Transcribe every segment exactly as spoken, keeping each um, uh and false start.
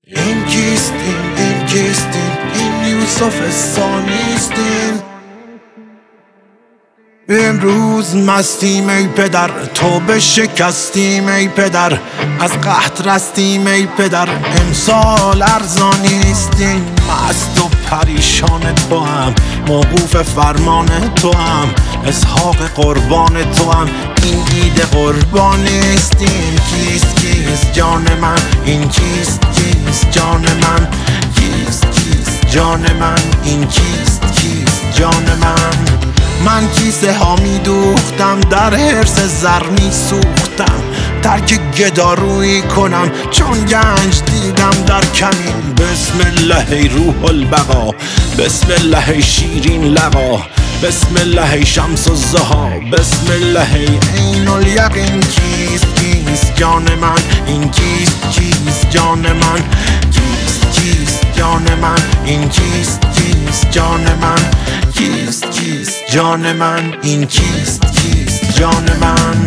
این کیستین این کیستین این یوسف ثانیستین. امروز مستیم ای پدر، تو به شکستیم ای پدر، از قحط رستیم ای پدر، امسال ارزانی نیستیم. مست و پریشان تو هم، موقوف فرمان تو هم، اسحاق قربان تو هم، این عید قربان نیستیم. کیست کیست جان من، این کیست کیست جان من، کیست کیست جان من، این کیست کیست جان من. من کیسه ها می دوختم، در حرص زر می سوختم، ترک گدارویی کنم چون گنج دیدم در کمین. بسم الله ای روح البقا، بسم الله ای شیرین لقا، بسم الله ای شمس الضحی، بسم الله ای عین الیقین. کیست کیست جان من، این کیست کیست جان من، کیست کیست جان من، این کیست کیست جان من، کیست کیست جان من، این کیست کیست جان من.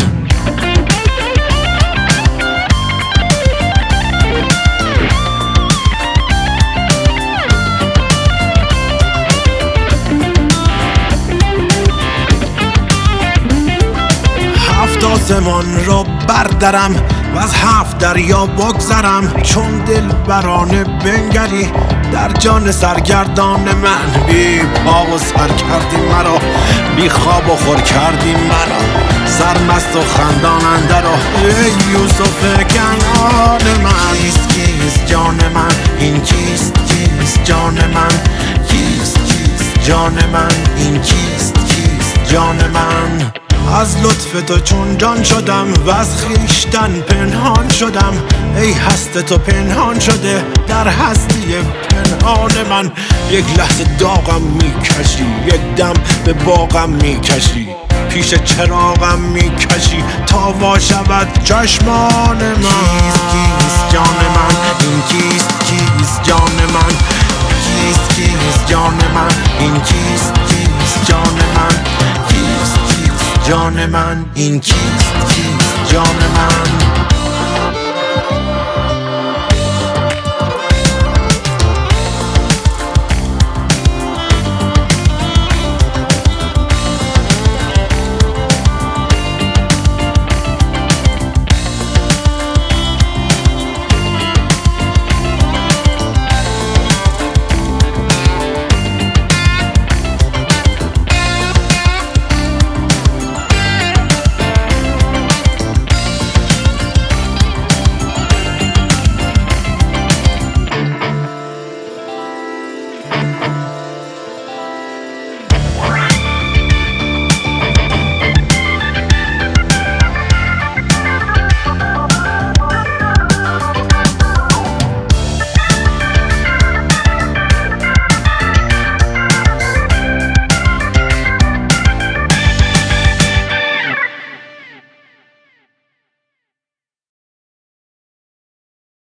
هفت آسمان را بردرم و از هفت دریا بگذرم، چون دل برانه بنگری در جان سرگردان من. بی پا و سر کردی مرا، بی خواب و خور کردی مرا، سرمست و خندان اندر ای یوسف کنعان من. کیست کیست جان من، این کیست کیست جان من، کیست کیست جان من، این کیست کیست جان من. از لطف تو چون جان شدم و از خویشتن پنهان شدم، ای هست تو پنهان شده در هستی پنهان من. یک لحظه داغم میکشی، یک دم به باغم میکشی، پیش چراغم میکشی تا وا شود چشمان من. کیست کیست جان من، این کیست کیست جان من، کیست کیست جان من، این کیست کیست جان من، کیست کیست جان من، این کیست